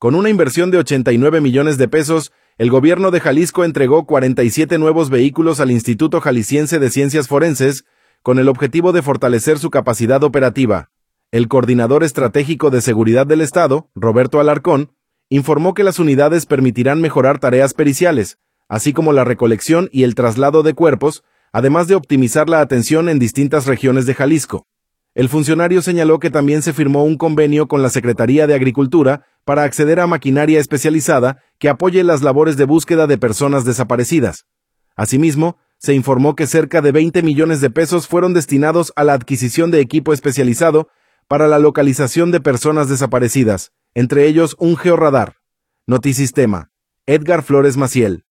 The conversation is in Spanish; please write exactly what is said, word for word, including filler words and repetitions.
Con una inversión de ochenta y nueve millones de pesos, el gobierno de Jalisco entregó cuarenta y siete nuevos vehículos al Instituto Jalisciense de Ciencias Forenses, con el objetivo de fortalecer su capacidad operativa. El coordinador estratégico de seguridad del Estado, Roberto Alarcón, informó que las unidades permitirán mejorar tareas periciales, así como la recolección y el traslado de cuerpos, además de optimizar la atención en distintas regiones de Jalisco. El funcionario señaló que también se firmó un convenio con la Secretaría de Agricultura para acceder a maquinaria especializada que apoye las labores de búsqueda de personas desaparecidas. Asimismo, se informó que cerca de veinte millones de pesos fueron destinados a la adquisición de equipo especializado para la localización de personas desaparecidas, entre ellos un georradar. Notisistema. Edgar Flores Maciel.